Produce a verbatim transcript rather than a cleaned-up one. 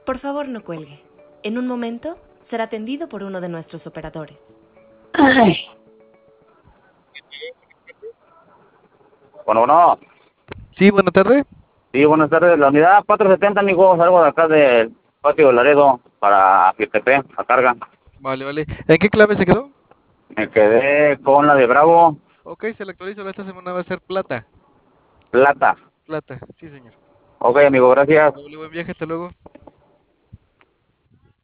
Por favor, no cuelgue. En un momento será atendido por uno de nuestros operadores. Ay. Bueno, bueno. Sí, buenas tardes. Sí, buenas tardes. La unidad cuatrocientos setenta, amigo, salgo de acá del patio de Laredo para Quiltepec, a carga. Vale, vale. ¿En qué clave se quedó? Me quedé con la de Bravo, Ok, se le actualizó. Esta semana va a ser plata. Plata. Plata, sí, señor. Ok, amigo, gracias. Doble buen viaje, hasta luego.